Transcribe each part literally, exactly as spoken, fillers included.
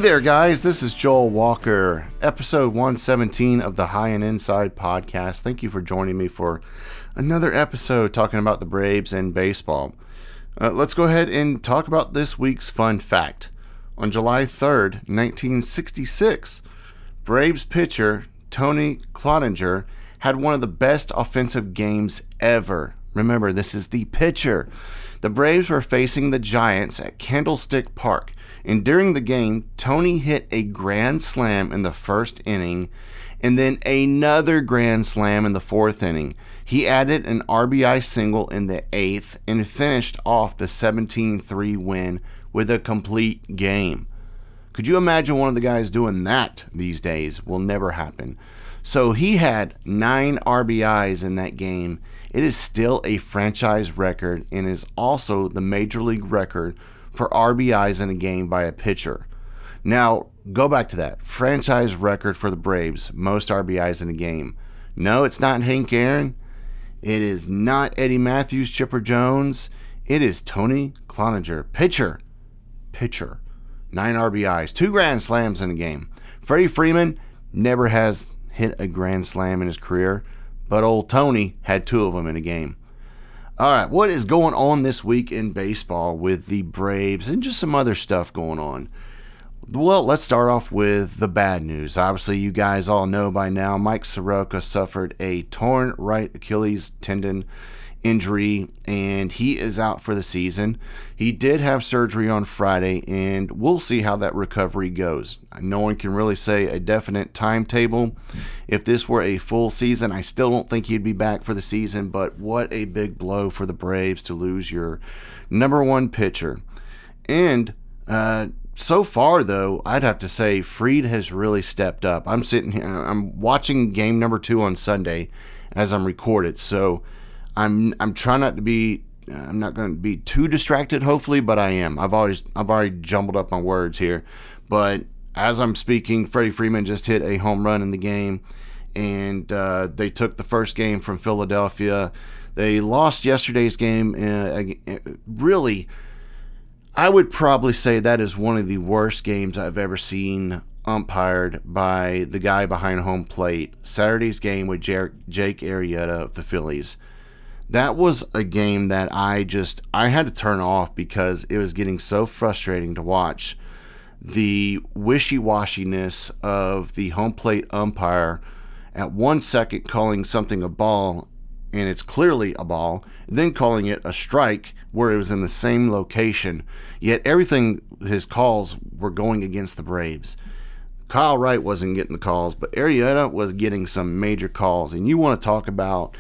there, guys. This is Joel Walker, episode one seventeen of the High and Inside podcast. Thank you for joining me for another episode talking about the Braves and baseball. Uh, let's go ahead and talk about this week's fun fact. On July third, nineteen sixty-six, Braves pitcher Tony Cloninger had one of the best offensive games ever. Remember, this is the pitcher. The Braves were facing the Giants at Candlestick Park, and during the game, Tony hit a grand slam in the first inning and then another grand slam in the fourth inning. He added an R B I single in the eighth and finished off the seventeen three win with a complete game. Could you imagine one of the guys doing that these days? Will never happen. So he had nine R B Is in that game. It is still a franchise record and is also the major league record for R B Is in a game by a pitcher. Now, go back to that. Franchise record for the Braves, most R B Is in a game. No, it's not Hank Aaron. It is not Eddie Matthews, Chipper Jones. It is Tony Cloninger, pitcher. Pitcher. Nine R B Is, two grand slams in a game. Freddie Freeman never has hit a grand slam in his career, but old Tony had two of them in a game. All right, what is going on this week in baseball with the Braves and just some other stuff going on? Well, let's start off with the bad news. Obviously, you guys all know by now, Mike Soroka suffered a torn right Achilles tendon injury, and he is out for the season. He did have surgery on Friday, and we'll see how that recovery goes. No one can really say a definite timetable. If this were a full season, I still don't think he'd be back for the season, but what a big blow for the Braves to lose your number one pitcher. And uh, so far, though, I'd have to say Fried has really stepped up. I'm sitting here, I'm watching game number two on Sunday as I'm recorded, so I'm I'm trying not to be I'm not going to be too distracted, hopefully, but I am. I've always I've already jumbled up my words here, but as I'm speaking, Freddie Freeman just hit a home run in the game, and uh, they took the first game from Philadelphia. They lost yesterday's game. Uh, really, I would probably say that is one of the worst games I've ever seen umpired by the guy behind home plate. Saturday's game with Jer- Jake Arrieta of the Phillies. That was a game that I just, I had to turn off because it was getting so frustrating to watch. The wishy-washiness of the home plate umpire at one second calling something a ball, and it's clearly a ball, then calling it a strike where it was in the same location. Yet everything, his calls were going against the Braves. Kyle Wright wasn't getting the calls, but Arrieta was getting some major calls. And you want to talk about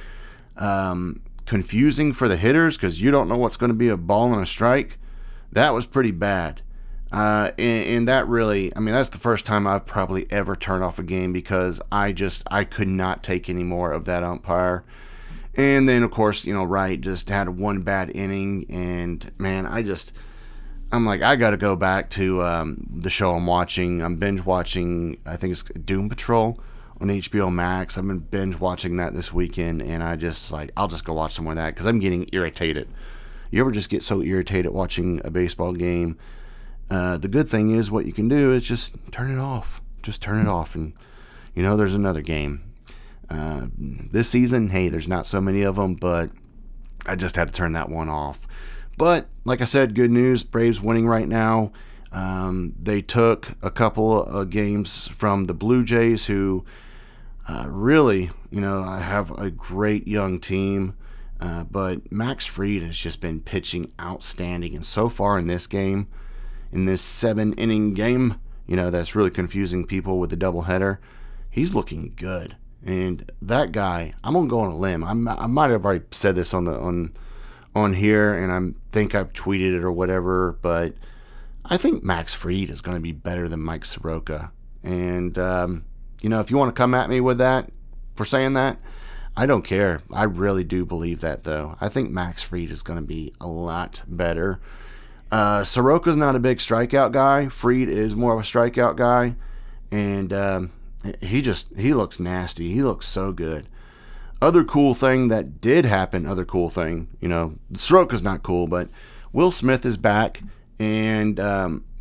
um, confusing for the hitters because you don't know what's going to be a ball and a strike. That was pretty bad. Uh, and, and that really, I mean, that's the first time I've probably ever turned off a game because I just, I could not take any more of that umpire. And then, of course, you know, Wright just had one bad inning. And, man, I just, I'm like, I got to go back to um, the show I'm watching. I'm binge watching, I think it's Doom Patrol on H B O Max. I've been binge watching that this weekend, and I just like I'll just go watch some more of that because I'm getting irritated. You ever just get so irritated watching a baseball game? Uh, the good thing is what you can do is just turn it off. Just turn it off, and you know there's another game. Uh, this season, hey, there's not so many of them, but I just had to turn that one off. But like I said, good news. Braves winning right now. Um, they took a couple of games from the Blue Jays, who Uh, really, you know, I have a great young team, uh, but Max Fried has just been pitching outstanding. And so far in this game, in this seven-inning game, you know, that's really confusing people with the doubleheader, he's looking good. And that guy, I'm going to go on a limb. I'm, I might have already said this on the on on here, and I think I've tweeted it or whatever, but I think Max Fried is going to be better than Mike Soroka. And, um, you know, if you want to come at me with that, for saying that, I don't care. I really do believe that, though. I think Max Fried is going to be a lot better. Uh, Soroka's not a big strikeout guy. Fried is more of a strikeout guy. And um, he just, he looks nasty. He looks so good. Other cool thing that did happen, other cool thing, you know, Soroka's not cool, but Will Smith is back. And um,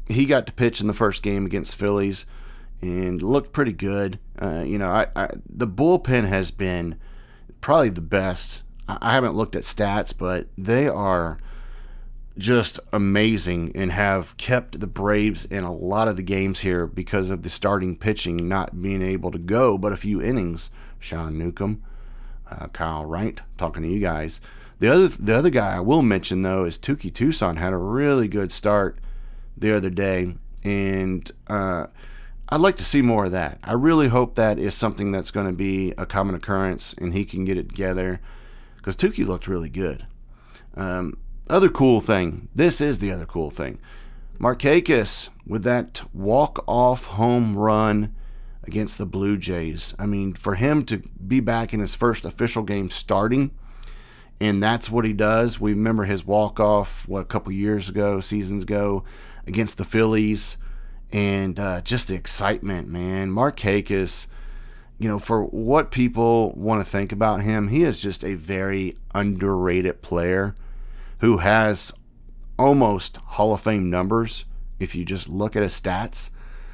he got to pitch in the first game against Phillies and looked pretty good. Uh, you know, I, I, the bullpen has been probably the best. I, I haven't looked at stats, but they are just amazing and have kept the Braves in a lot of the games here because of the starting pitching not being able to go but a few innings. Sean Newcomb, uh, Kyle Wright, talking to you guys. The other the other guy I will mention, though, is Touki Toussaint. Had a really good start the other day, and uh, I'd like to see more of that. I really hope that is something that's going to be a common occurrence and he can get it together, because Touki looked really good. Um, other cool thing, this is the other cool thing. Markakis with that walk-off home run against the Blue Jays. I mean, for him to be back in his first official game starting, and that's what he does. We remember his walk-off, what, a couple years ago, seasons ago, against the Phillies, and uh, just the excitement, man. Markakis, you know, for what people want to think about him, he is just a very underrated player who has almost Hall of Fame numbers if you just look at his stats.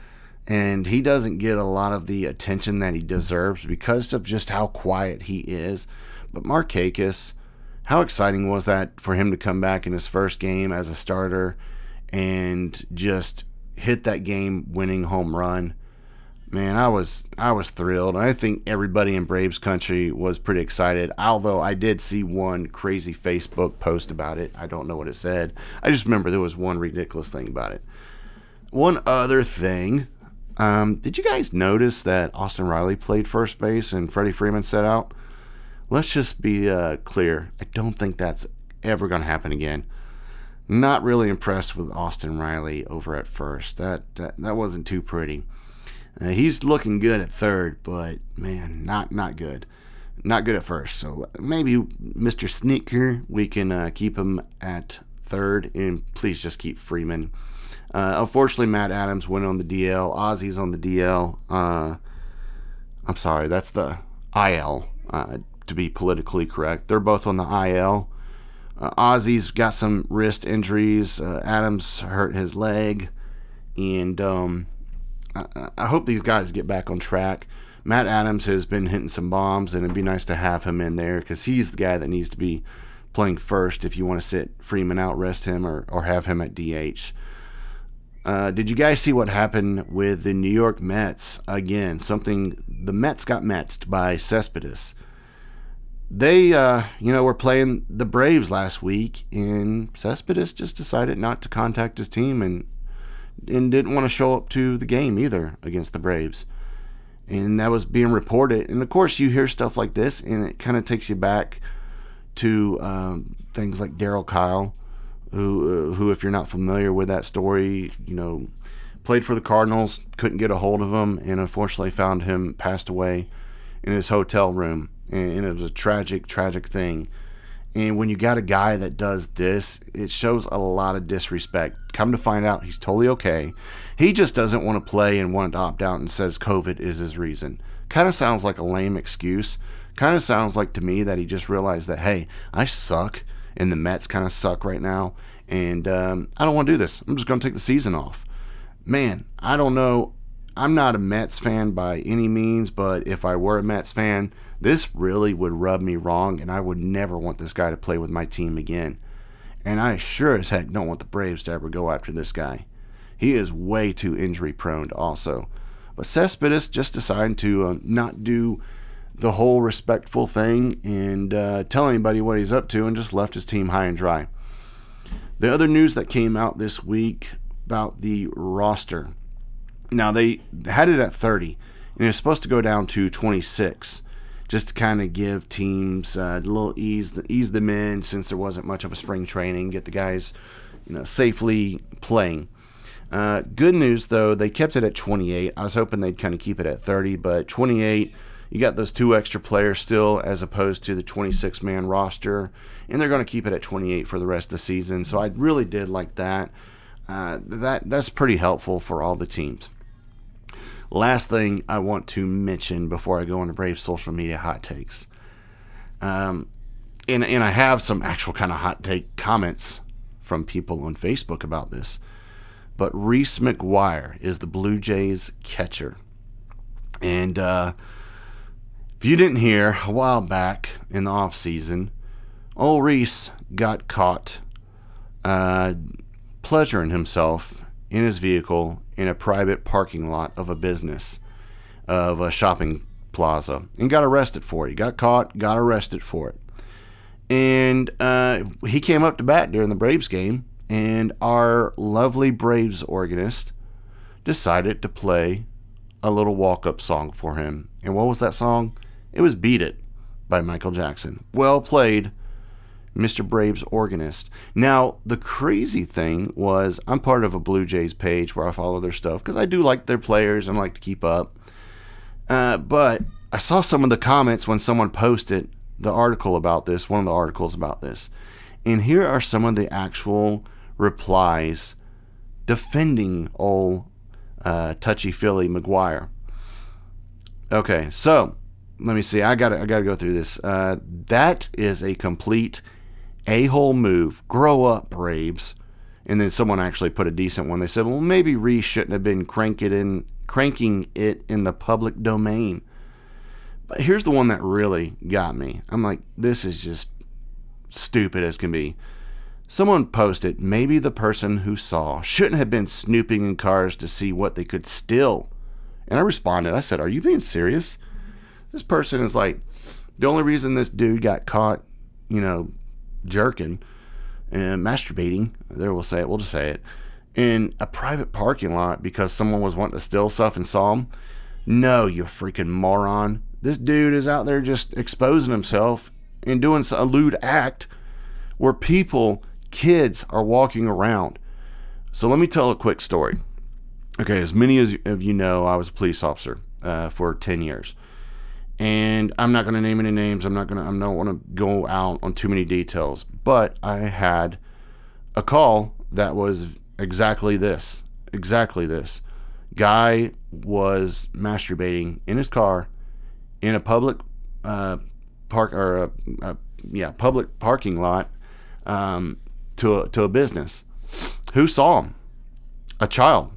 And he doesn't get a lot of the attention that he deserves because of just how quiet he is. But Markakis, how exciting was that for him to come back in his first game as a starter and just hit that game-winning home run? Man, I was I was thrilled. I think everybody in Braves country was pretty excited, although I did see one crazy Facebook post about it. I don't know what it said. I just remember there was one ridiculous thing about it. One other thing, um, did you guys notice that Austin Riley played first base and Freddie Freeman set out? Let's just be uh, clear. I don't think that's ever going to happen again. Not really impressed with Austin Riley over at first. That that, that wasn't too pretty. Uh, he's looking good at third, but man, not not good. Not good at first. So maybe Mister Sneaker, we can uh, keep him at third, and please just keep Freeman. Uh, unfortunately, Matt Adams went on the D L. Ozzy's on the D L. Uh, I'm sorry, that's the I L. Uh, to be politically correct, they're both on the I L. Uh, Ozzy's got some wrist injuries. Uh, Adams hurt his leg, and um, I, I hope these guys get back on track. Matt Adams has been hitting some bombs, and it'd be nice to have him in there because he's the guy that needs to be playing first if you want to sit Freeman out, rest him, or, or have him at D H. Uh, did you guys see what happened with the New York Mets? Again, something, the Mets got Metsed by Cespedes. They, uh, you know, were playing the Braves last week, and Cespedes just decided not to contact his team and and didn't want to show up to the game either against the Braves. And that was being reported. And, of course, you hear stuff like this, and it kind of takes you back to um, things like Darryl Kyle, who, uh, who, if you're not familiar with that story, you know, played for the Cardinals, couldn't get a hold of him, and unfortunately found him passed away in his hotel room. And it was a tragic, tragic thing. And when you got a guy that does this, it shows a lot of disrespect. Come to find out, he's totally okay. He just doesn't want to play and wanted to opt out and says COVID is his reason. Kind of sounds like a lame excuse. Kind of sounds like to me that he just realized that, hey, I suck, and the Mets kind of suck right now, and um, I don't want to do this. I'm just going to take the season off. Man, I don't know. I'm not a Mets fan by any means, but if I were a Mets fan, this really would rub me wrong, and I would never want this guy to play with my team again. And I sure as heck don't want the Braves to ever go after this guy. He is way too injury prone also. But Cespedes just decided to uh, not do the whole respectful thing and uh, tell anybody what he's up to, and just left his team high and dry. The other news that came out this week about the roster. Now, they had it at thirty, and it's supposed to go down to twenty-six, just to kind of give teams uh, a little ease, ease them in, since there wasn't much of a spring training, get the guys, you know, safely playing. Uh, good news, though, they kept it at twenty-eight. I was hoping they'd kind of keep it at thirty, but twenty-eight, you got those two extra players still, as opposed to the twenty-six man roster, and they're going to keep it at twenty-eight for the rest of the season. So I really did like that. Uh, that that's pretty helpful for all the teams. Last thing I want to mention before I go into Braves social media hot takes. Um, and, and I have some actual kind of hot take comments from people on Facebook about this. but Reese McGuire is the Blue Jays catcher. And uh, if you didn't hear, a while back in the offseason, old Reese got caught uh, pleasuring himself in his vehicle in a private parking lot of a business, of a shopping plaza, and got arrested for it. He got caught, got arrested for it. And uh, he came up to bat during the Braves game, and our lovely Braves organist decided to play a little walk-up song for him. And what was that song? It was Beat It by Michael Jackson. Well played, Mister Braves organist. Now, the crazy thing was, I'm part of a Blue Jays page where I follow their stuff because I do like their players and like to keep up. Uh, but I saw some of the comments when someone posted the article about this, one of the articles about this. And here are some of the actual replies defending old uh, touchy-feely McGuire. Okay, so let me see. I gotta, I gotta go through this. Uh, that is a complete a-hole move. Grow up, Braves. And then someone actually put a decent one. They said, well, maybe Reese shouldn't have been crank it in, cranking it in the public domain. But here's the one that really got me. I'm like, this is just stupid as can be. Someone posted, maybe the person who saw shouldn't have been snooping in cars to see what they could steal. And I responded, I said, are you being serious? This person is like, the only reason this dude got caught, you know, jerking and masturbating, there we'll say it, we'll just say it, in a private parking lot because someone was wanting to steal stuff and saw him. No, you freaking moron. This dude is out there just exposing himself and doing a lewd act where people, kids, are walking around. So let me tell a quick story. Okay, as many as of you know, I was a police officer uh, for ten years. And I'm not going to name any names. I'm not going to, I don't want to go out on too many details. But I had a call that was exactly this. Exactly this. Guy was masturbating in his car in a public uh, park or a, a yeah public parking lot um, to a, to a business. Who saw him? A child,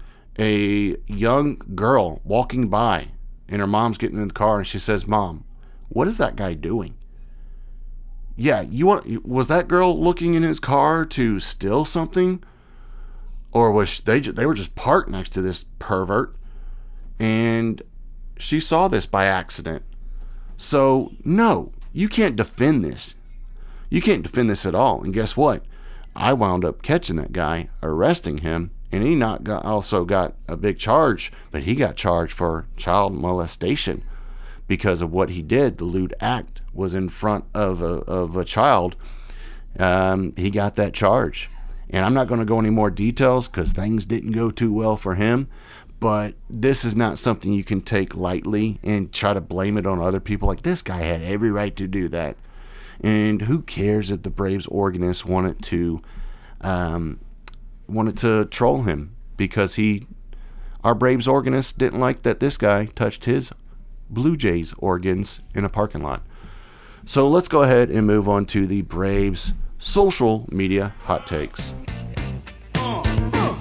a young girl walking by, and her mom's getting in the car, and she says, "Mom, what is that guy doing?" Yeah, you want was that girl looking in his car to steal something, or was they they were just parked next to this pervert, and she saw this by accident? So, no, you can't defend this. You can't defend this at all. And guess what? I wound up catching that guy, arresting him, and he not got, also got a big charge, but he got charged for child molestation because of what he did. The lewd act was in front of a, of a child. Um, he got that charge. And I'm not going to go any more details because things didn't go too well for him. But this is not something you can take lightly and try to blame it on other people. Like, this guy had every right to do that. And who cares if the Braves organist wanted to um, wanted to troll him because he, our Braves organist didn't like that this guy touched his Blue Jays organs in a parking lot. So let's go ahead and move on to the Braves social media hot takes. Uh, uh.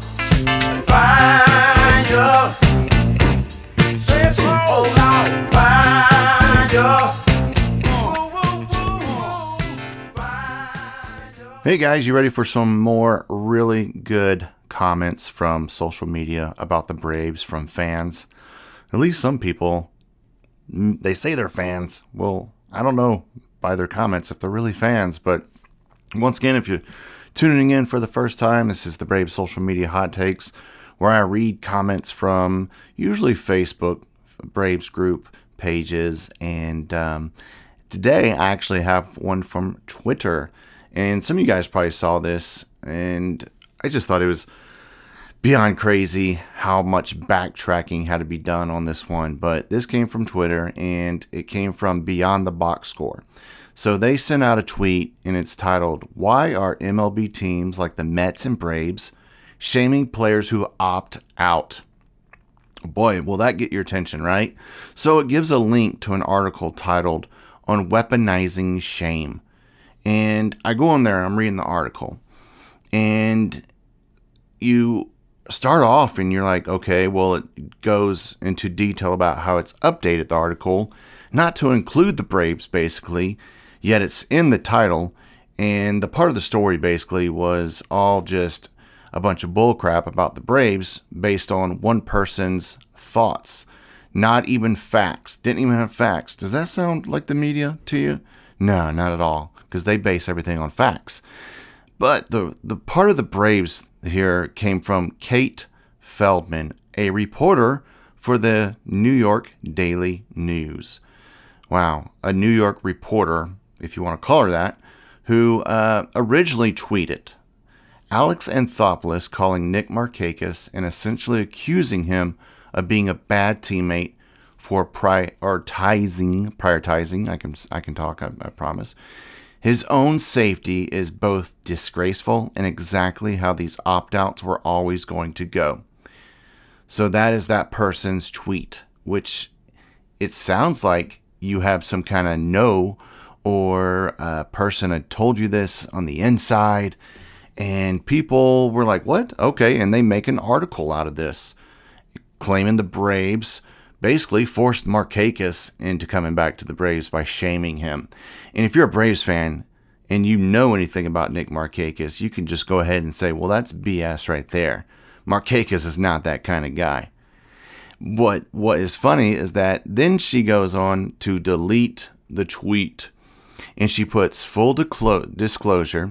Find your, say it so loud. Find your. Hey guys, you ready for some more really good comments from social media about the Braves from fans? At least some people, they say they're fans. Well, I don't know by their comments if they're really fans, but once again, if you're tuning in for the first time, this is the Braves social media hot takes, where I read comments from usually Facebook Braves group pages, and um, today I actually have one from Twitter. And some of you guys probably saw this, and I just thought it was beyond crazy how much backtracking had to be done on this one. But this came from Twitter, and it came from Beyond the Box Score. So they sent out a tweet, and it's titled, "Why are M L B teams like the Mets and Braves shaming players who opt out?" Boy, will that get your attention, right? So it gives a link to an article titled, "On Weaponizing Shame." And I go in there, I'm reading the article, and you start off and you're like, okay, well, it goes into detail about how it's updated the article, not to include the Braves, basically, yet it's in the title. And the part of the story basically was all just a bunch of bullcrap about the Braves based on one person's thoughts, not even facts. Didn't even have facts. Does that sound like the media to you? No, not at all, because they base everything on facts. But the, the part of the Braves here came from Kate Feldman, a reporter for the New York Daily News. Wow, a New York reporter, if you want to call her that, who uh, originally tweeted Alex Anthopoulos calling Nick Markakis and essentially accusing him of being a bad teammate for prioritizing, prioritizing, I can I can talk, I, I promise. His own safety is both disgraceful and exactly how these opt-outs were always going to go. So that is that person's tweet, which it sounds like you have some kind of no or a person had told you this on the inside, and people were like, what? Okay, and they make an article out of this, claiming the Braves basically forced Markakis into coming back to the Braves by shaming him. And if you're a Braves fan and you know anything about Nick Markakis, you can just go ahead and say, well, that's B S right there. Markakis is not that kind of guy. What What is funny is that then she goes on to delete the tweet, and she puts full disclosure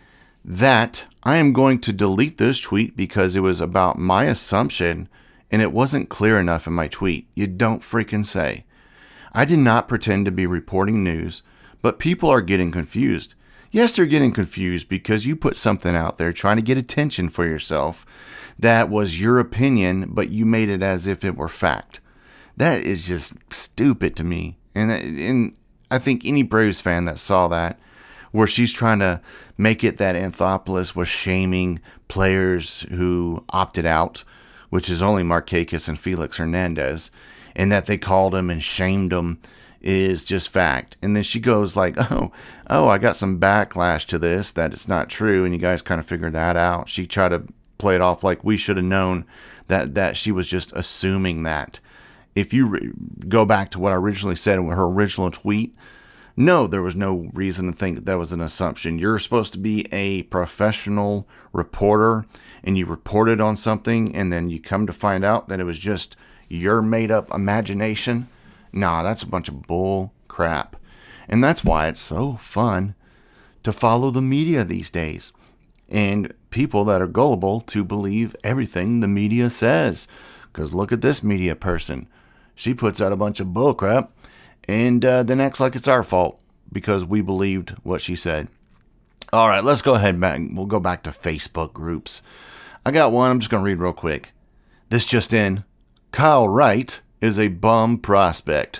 that I am going to delete this tweet because it was about my assumption and it wasn't clear enough in my tweet. You don't freaking say. I did not pretend to be reporting news, but people are getting confused. Yes, they're getting confused because you put something out there trying to get attention for yourself that was your opinion, but you made it as if it were fact. That is just stupid to me. And, and I think any Braves fan that saw that, where she's trying to make it that Anthopoulos was shaming players who opted out, which is only Markakis and Felix Hernandez, and that they called him and shamed him, is just fact. And then she goes like, oh, oh, I got some backlash to this, that it's not true, and you guys kind of figured that out. She tried to play it off like we should have known that, that she was just assuming that. If you re- go back to what I originally said in her original tweet, no, there was no reason to think that, that was an assumption. You're supposed to be a professional reporter, and you reported on something, and then you come to find out that it was just your made-up imagination. Nah, that's a bunch of bull crap. And that's why it's so fun to follow the media these days. And people that are gullible to believe everything the media says. Because look at this media person. She puts out a bunch of bull crap and uh, then acts like it's our fault because we believed what she said. All right, let's go ahead back. We'll go back to Facebook groups. I got one. I'm just going to read real quick. This just in. Kyle Wright is a bum prospect.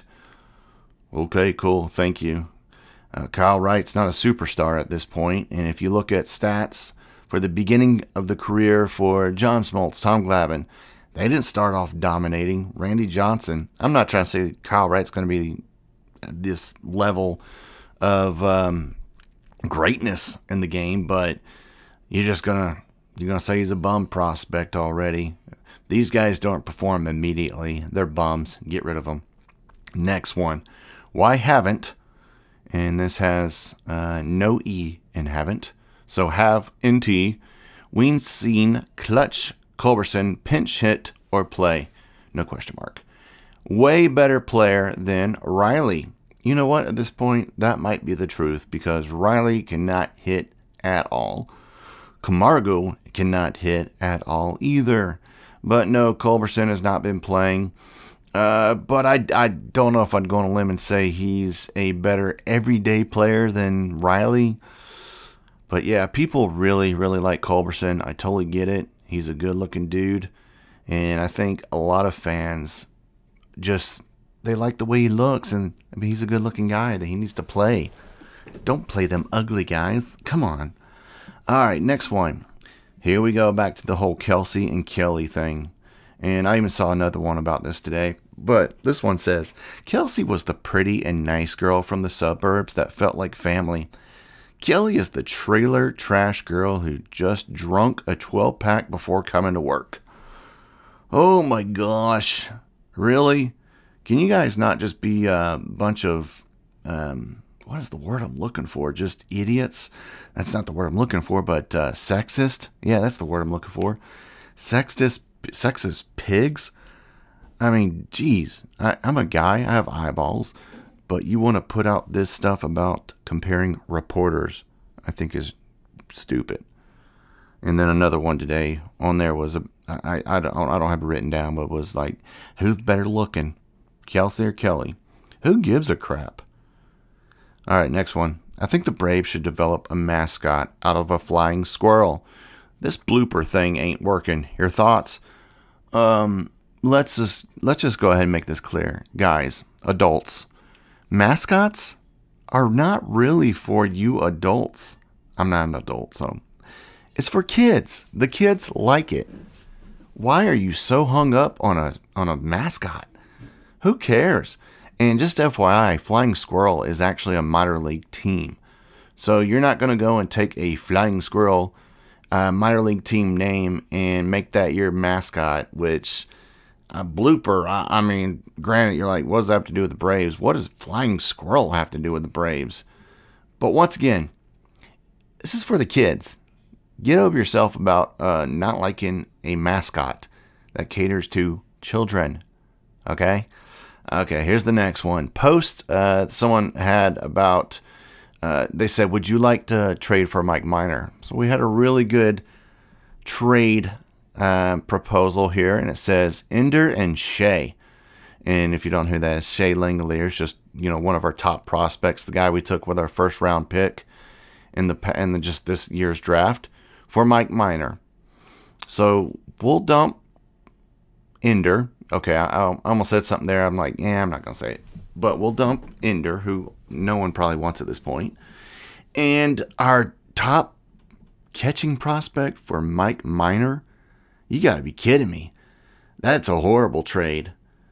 Okay, cool. Thank you. Uh, Kyle Wright's not a superstar at this point, and if you look at stats for the beginning of the career for John Smoltz, Tom Glavine, they didn't start off dominating. Randy Johnson, I'm not trying to say Kyle Wright's going to be this level of um, greatness in the game, but you're just gonna you're gonna say he's a bum prospect already. These guys don't perform immediately. They're bums. Get rid of them. Next one. Why haven't, and this has uh, no E in haven't, so have N T, we seen Clutch Culberson pinch hit or play? No question mark. Way better player than Riley. You know what? At this point, that might be the truth because Riley cannot hit at all. Camargo cannot hit at all either. But no, Culberson has not been playing. Uh, but I, I don't know if I'd go on a limb and say he's a better everyday player than Riley. But yeah, people really, really like Culberson. I totally get it. He's a good-looking dude. And I think a lot of fans just, they like the way he looks. And I mean, he's a good-looking guy that he needs to play. Don't play them ugly guys. Come on. All right, next one. Here we go back to the whole Kelsey and Kelly thing. And I even saw another one about this today. But this one says, Kelsey was the pretty and nice girl from the suburbs that felt like family. Kelly is the trailer trash girl who just drunk a twelve pack before coming to work. Oh my gosh. Really? Can you guys not just be a bunch of, um, what is the word I'm looking for? Just idiots? That's not the word I'm looking for, but uh, sexist? Yeah, that's the word I'm looking for. Sexist, sexist pigs? I mean, geez, I, I'm a guy, I have eyeballs, but you want to put out this stuff about comparing reporters, I think is stupid. And then another one today on there was, a, I, I, don't, I don't have it written down, but it was like, who's better looking, Kelsey or Kelly? Who gives a crap? All right, next one. I think the Braves should develop a mascot out of a flying squirrel. This blooper thing ain't working. Your thoughts? Um, let's just let's just go ahead and make this clear, guys. Adults, mascots are not really for you adults. I'm not an adult, so it's for kids. The kids like it. Why are you so hung up on a on a mascot? Who cares? And just F Y I, Flying Squirrel is actually a minor league team. So you're not going to go and take a Flying Squirrel uh, minor league team name and make that your mascot, which a blooper, I, I mean, granted, you're like, what does that have to do with the Braves? What does Flying Squirrel have to do with the Braves? But once again, this is for the kids. Get over yourself about uh, not liking a mascot that caters to children. Okay? Okay, here's the next one. Post uh, someone had about, uh, they said, would you like to trade for Mike Minor? So we had a really good trade uh, proposal here, and it says Ender and Shea. And if you don't know who that is, Shea Langeliers, just, you know, one of our top prospects, the guy we took with our first round pick in the in the, just this year's draft for Mike Minor. So we'll dump Ender. Okay, I, I almost said something there. I'm like, yeah, I'm not going to say it. But we'll dump Ender, who no one probably wants at this point. And our top catching prospect for Mike Minor, you got to be kidding me. That's a horrible trade.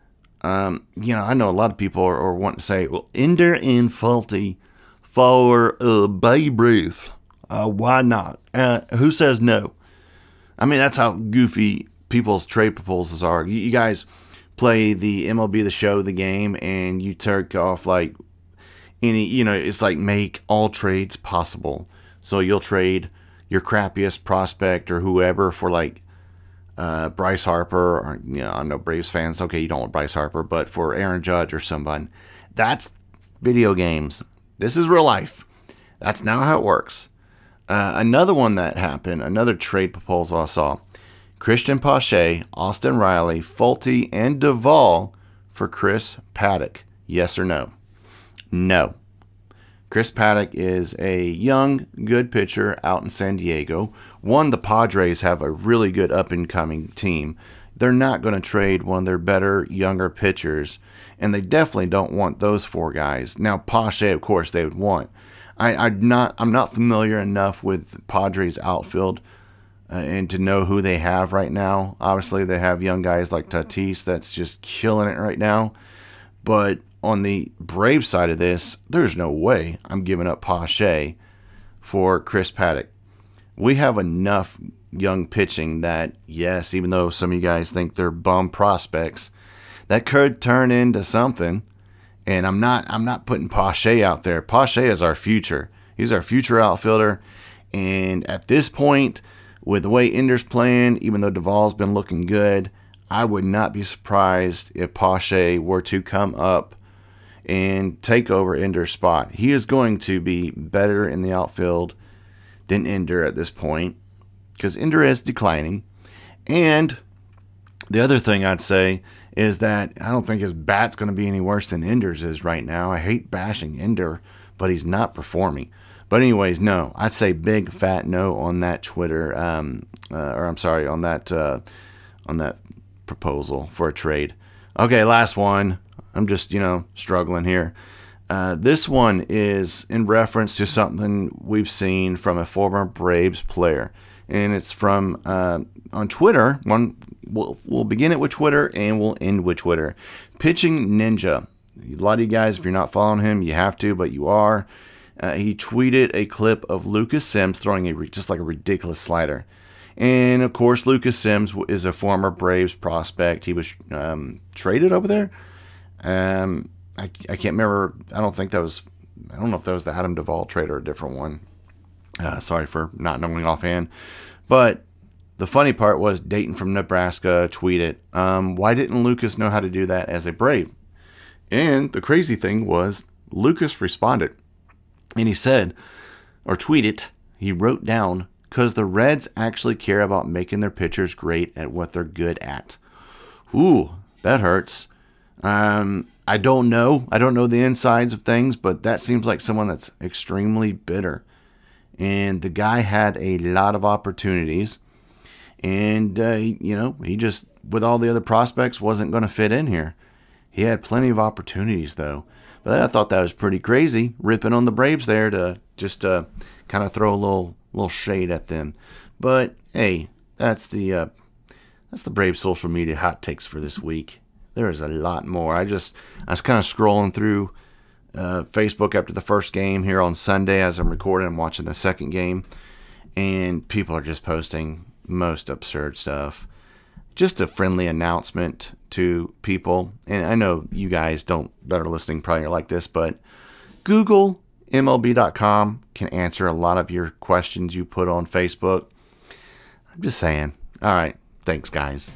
Um, you know, I know a lot of people are, are wanting to say, well, Ender and Faulty for uh, Babe Ruth. Uh, why not? Uh, who says no? I mean, that's how goofy people's trade proposals are. You, you guys play the M L B The Show, the game, and you take off like any, you know, it's like make all trades possible. So you'll trade your crappiest prospect or whoever for like uh, Bryce Harper, or, you know, I know Braves fans, okay, you don't want Bryce Harper, but for Aaron Judge or someone. That's video games. This is real life. That's not how it works. Uh, another one that happened, another trade proposal I saw, Christian Pache, Austin Riley, Fulte, and Duvall for Chris Paddack. Yes or no? No. Chris Paddack is a young, good pitcher out in San Diego. One, the Padres have a really good up-and-coming team. They're not going to trade one of their better, younger pitchers, and they definitely don't want those four guys. Now, Pache, of course, they would want. I, I'm not I'm not familiar enough with Padres outfield uh, and to know who they have right now. Obviously, they have young guys like Tatis that's just killing it right now. But on the Brave side of this, there's no way I'm giving up Pache for Chris Paddack. We have enough young pitching that, yes, even though some of you guys think they're bum prospects, that could turn into something. And I'm not I'm not putting Pache out there. Pache is our future. He's our future outfielder. And at this point, with the way Ender's playing, even though Duvall's been looking good, I would not be surprised if Pache were to come up and take over Ender's spot. He is going to be better in the outfield than Ender at this point, because Ender is declining. And the other thing I'd say is that I don't think his bat's going to be any worse than Ender's is right now. I hate bashing Ender, but he's not performing. But anyways, no, I'd say big fat no on that Twitter, um, uh, or I'm sorry, on that uh, on that proposal for a trade. Okay, last one. I'm just, you know, struggling here. Uh, this one is in reference to something we've seen from a former Braves player, and it's from uh, on Twitter. One we'll, we'll begin it with Twitter and we'll end with Twitter. Pitching Ninja. A lot of you guys, if you're not following him, you have to, but you are. Uh, he tweeted a clip of Lucas Sims throwing a just like a ridiculous slider. And, of course, Lucas Sims is a former Braves prospect. He was um, traded over there. Um, I, I can't remember. I don't think that was, I don't know if that was the Adam Duvall trade or a different one. Uh, sorry for not knowing offhand. But the funny part was Dayton from Nebraska tweeted, um, why didn't Lucas know how to do that as a Brave? And the crazy thing was Lucas responded. And he said, or tweeted, he wrote down, because the Reds actually care about making their pitchers great at what they're good at. Ooh, that hurts. Um, I don't know. I don't know the insides of things, but that seems like someone that's extremely bitter. And the guy had a lot of opportunities. And, uh, you know, he just, with all the other prospects, wasn't going to fit in here. He had plenty of opportunities, though. But I thought that was pretty crazy, ripping on the Braves there to just uh, kind of throw a little little shade at them. But hey, that's the uh, that's the Brave social media hot takes for this week. There is a lot more. I just I was kind of scrolling through uh, Facebook after the first game here on Sunday as I'm recording and watching the second game, and people are just posting most absurd stuff. Just a friendly announcement to people, and I know you guys don't that are listening probably are like this, but Google M L B dot com can answer a lot of your questions you put on Facebook. I'm just saying. All right. Thanks, guys.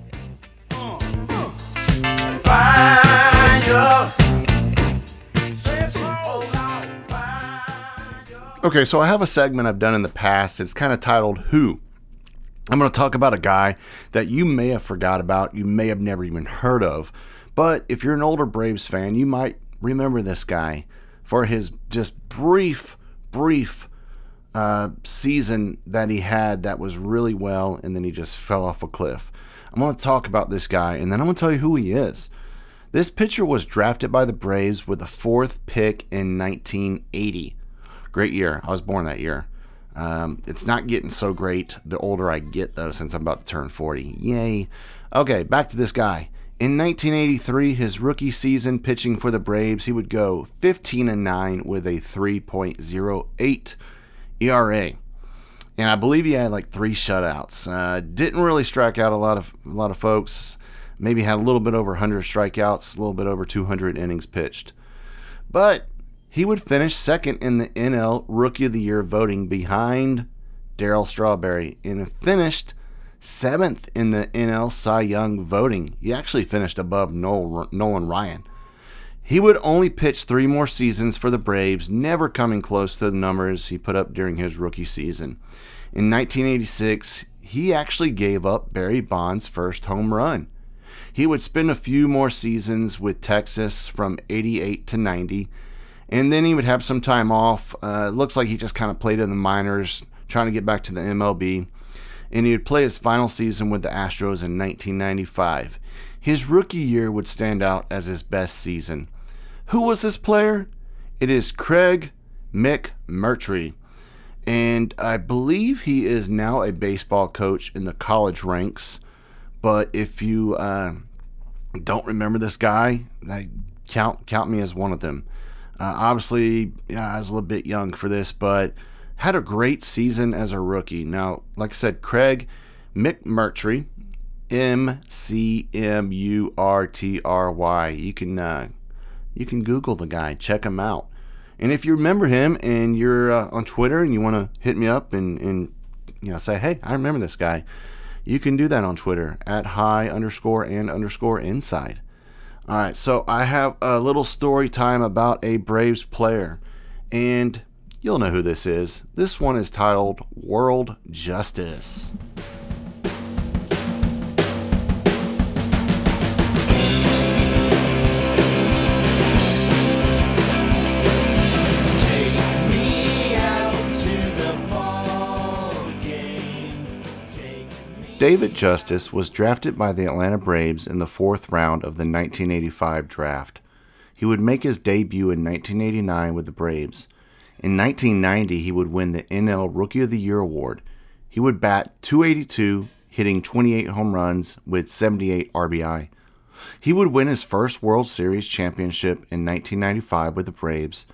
Okay, so I have a segment I've done in the past. It's kind of titled Who. I'm going to talk about a guy that you may have forgot about, you may have never even heard of, but if you're an older Braves fan, you might remember this guy for his just brief, brief uh, season that he had that was really well, and then he just fell off a cliff. I'm going to talk about this guy, and then I'm going to tell you who he is. This pitcher was drafted by the Braves with the fourth pick in nineteen eighty. Great year. I was born that year. Um, it's not getting so great the older I get, though, since I'm about to turn forty. Yay. Okay, back to this guy. In nineteen eighty-three, his rookie season pitching for the Braves, he would go fifteen and nine with a three point oh eight E R A. And I believe he had like three shutouts. Uh, didn't really strike out a lot of a lot of folks. Maybe had a little bit over one hundred strikeouts, a little bit over two hundred innings pitched. But he would finish second in the N L Rookie of the Year voting behind Darryl Strawberry, and finished seventh in the N L Cy Young voting. He actually finished above Noel, Nolan Ryan. He would only pitch three more seasons for the Braves, never coming close to the numbers he put up during his rookie season. In nineteen eighty-six, he actually gave up Barry Bonds' first home run. He would spend a few more seasons with Texas from eighty-eight to ninety, and then he would have some time off. Uh, looks like he just kind of played in the minors, trying to get back to the M L B. And he would play his final season with the Astros in nineteen ninety-five. His rookie year would stand out as his best season. Who was this player? It is Craig McMurtry. And I believe he is now a baseball coach in the college ranks. But if you uh, don't remember this guy, I count count me as one of them. Uh, obviously, yeah, I was a little bit young for this, but had a great season as a rookie. Now, like I said, Craig McMurtry, M C M U R T R Y. You can uh, you can Google the guy, check him out. And if you remember him and you're uh, on Twitter and you want to hit me up and, and you know say, hey, I remember this guy, you can do that on Twitter at high underscore and underscore inside. All right, so I have a little story time about a Braves player, and you'll know who this is. This one is titled World Justice. David Justice was drafted by the Atlanta Braves in the fourth round of the nineteen eighty-five draft. He would make his debut in nineteen eighty-nine with the Braves. In nineteen ninety, he would win the N L Rookie of the Year award. He would bat two eighty-two, hitting twenty-eight home runs with seventy-eight R B I. He would win his first World Series championship in nineteen ninety-five with the Braves.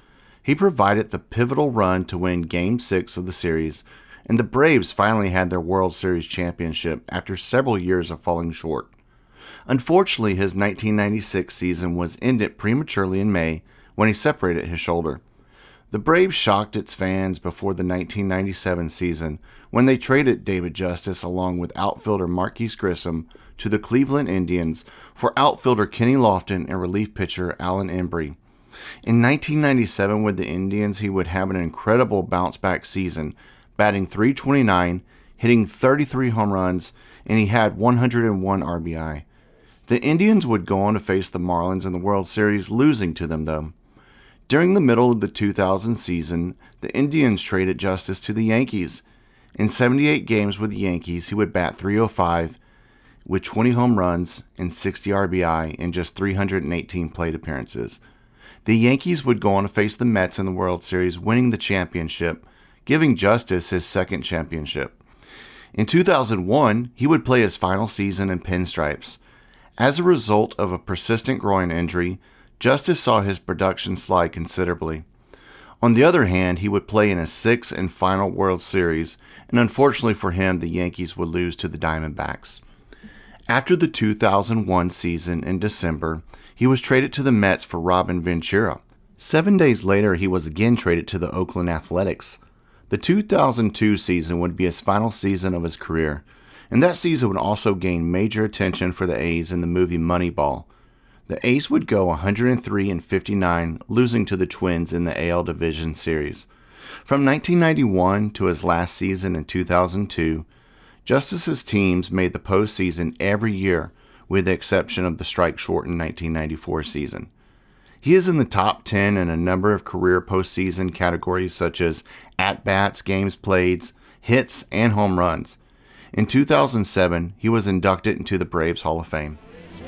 He provided the pivotal run to win Game six of the series, and the Braves finally had their World Series championship after several years of falling short. Unfortunately, his nineteen ninety-six season was ended prematurely in May when he separated his shoulder. The Braves shocked its fans before the nineteen ninety-seven season when they traded David Justice along with outfielder Marquis Grissom to the Cleveland Indians for outfielder Kenny Lofton and relief pitcher Alan Embry. In nineteen ninety-seven with the Indians, he would have an incredible bounce-back season, batting three twenty-nine, hitting thirty-three home runs, and he had one hundred one R B I. The Indians would go on to face the Marlins in the World Series, losing to them though. During the middle of the two thousand season, the Indians traded Justice to the Yankees. In seventy-eight games with the Yankees, he would bat three oh five with twenty home runs and sixty R B I in just three hundred eighteen plate appearances. The Yankees would go on to face the Mets in the World Series, winning the championship, giving Justice his second championship. In two thousand one, he would play his final season in pinstripes. As a result of a persistent groin injury, Justice saw his production slide considerably. On the other hand, he would play in his sixth and final World Series, and unfortunately for him, the Yankees would lose to the Diamondbacks. After the two thousand one season in December, he was traded to the Mets for Robin Ventura. Seven days later, he was again traded to the Oakland Athletics. The two thousand two season would be his final season of his career, and that season would also gain major attention for the A's in the movie Moneyball. The A's would go one hundred three and fifty-nine, losing to the Twins in the A L Division Series. From nineteen ninety-one to his last season in two thousand two, Justice's teams made the postseason every year, with the exception of the strike-shortened nineteen ninety-four season. He is in the top ten in a number of career postseason categories such as at-bats, games played, hits, and home runs. In two thousand seven, he was inducted into the Braves Hall of Fame.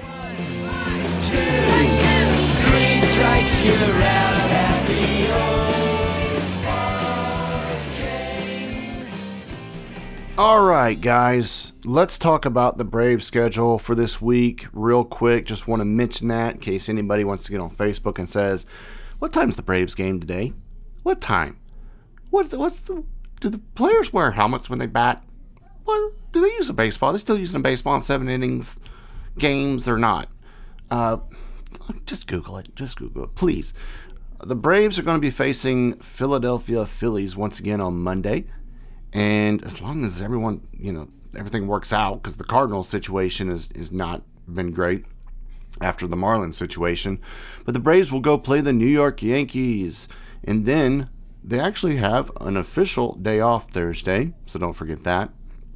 Three strikes, you're out at the old ball game. All right, guys, let's talk about the Braves schedule for this week real quick. Just want to mention that in case anybody wants to get on Facebook and says, what time's the Braves game today? What time? What's, what's the, do the players wear helmets when they bat? What, do they use a baseball? Are they still using a baseball in seven innings games or not? Uh, just Google it. Just Google it, please. The Braves are going to be facing Philadelphia Phillies once again on Monday. And as long as everyone, you know, everything works out, because the Cardinals situation has is, is not been great after the Marlins situation. But the Braves will go play the New York Yankees. And then they actually have an official day off Thursday. So don't forget that.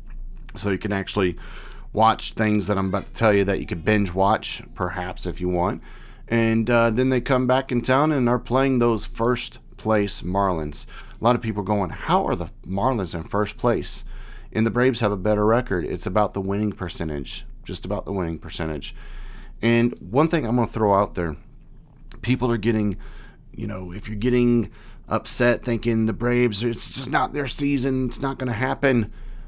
So you can actually watch things that I'm about to tell you that you could binge watch, perhaps, if you want. And uh, then they come back in town and are playing those first place Marlins. A lot of people are going, how are the Marlins in first place? And the Braves have a better record. It's about the winning percentage, just about the winning percentage. And one thing I'm going to throw out there, people are getting, you know, if you're getting upset thinking the Braves, it's just not their season, it's not going to happen.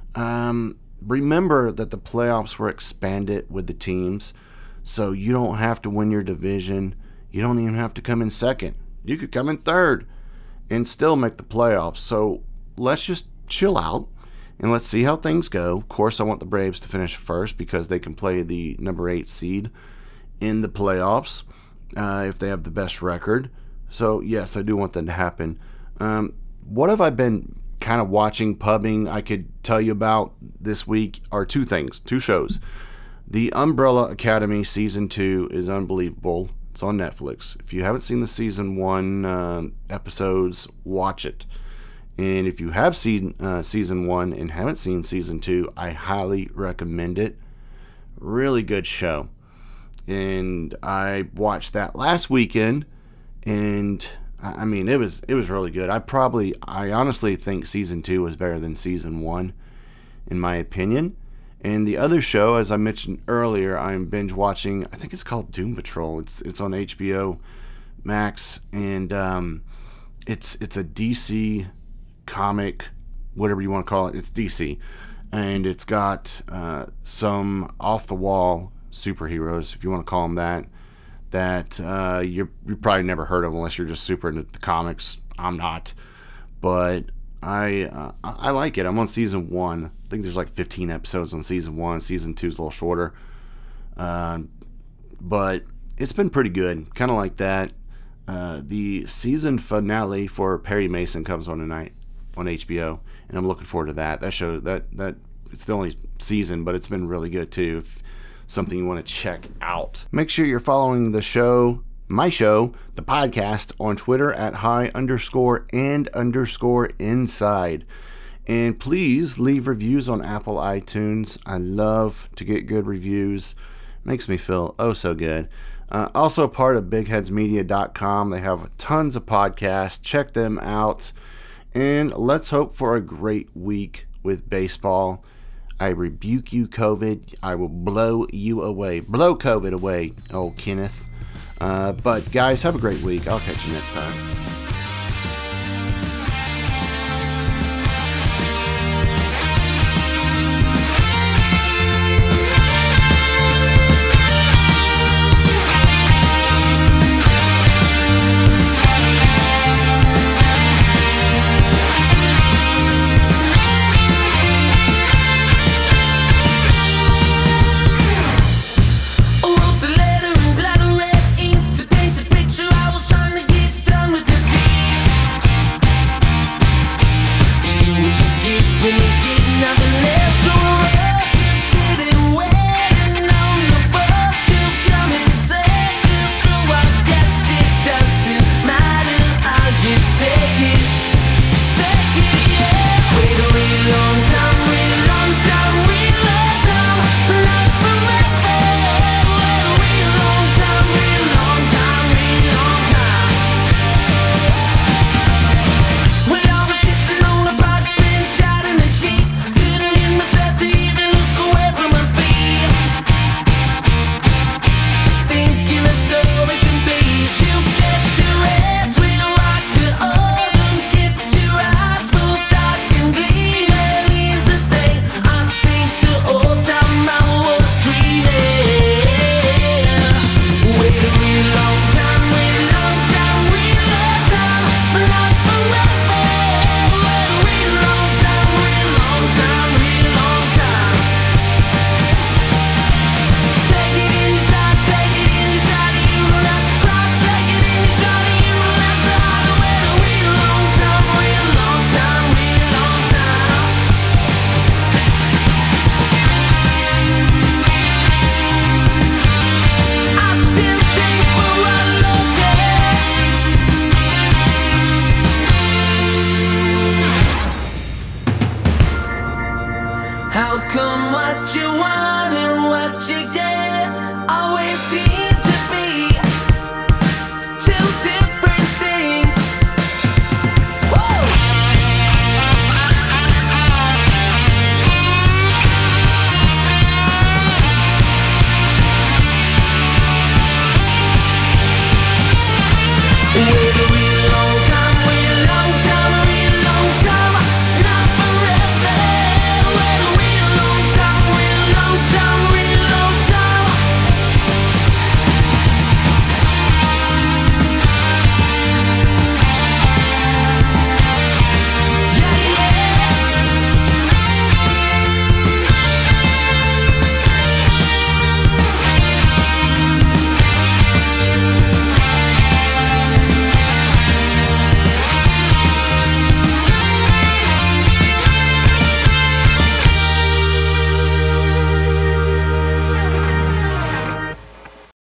Um... Remember that the playoffs were expanded with the teams, so you don't have to win your division. You don't even have to come in second. You could come in third and still make the playoffs. So let's just chill out and let's see how things go. Of course, I want the Braves to finish first because they can play the number eight seed in the playoffs uh, if they have the best record. So, yes, I do want that to happen. Um, what have I been kind of watching, pubbing, I could tell you about this week are two things, two shows. The Umbrella Academy Season two is unbelievable. It's on Netflix. If you haven't seen the Season one uh, episodes, watch it. And if you have seen uh, Season one and haven't seen Season two, I highly recommend it. Really good show. And I watched that last weekend, and I mean, it was it was really good. I probably, I honestly think Season two was better than Season one, in my opinion. And the other show, as I mentioned earlier, I'm binge watching, I think it's called Doom Patrol. It's it's on H B O Max, and um, it's it's a D C comic, whatever you want to call it. It's D C. And it's got uh, some off-the-wall superheroes, if you want to call them that, that uh, you're, you probably never heard of unless you're just super into the comics. I'm not. But I uh, I like it. I'm on season one. I think there's like fifteen episodes on season one. Season two's a little shorter. Uh, but it's been pretty good. Kind of like that. Uh, the season finale for Perry Mason comes on tonight on H B O, and I'm looking forward to that. That show that that it's the only season, but it's been really good too. If something you want to check out, make sure you're following the show, my show, the podcast, on Twitter at high underscore and underscore inside. And please leave reviews on Apple iTunes. I love to get good reviews. Makes me feel oh so good. Uh, also part of big heads media dot com. They have tons of podcasts. Check them out. And let's hope for a great week with baseball. I rebuke you, COVID. I will blow you away. Blow COVID away, old Kenneth. Uh, but guys, have a great week. I'll catch you next time.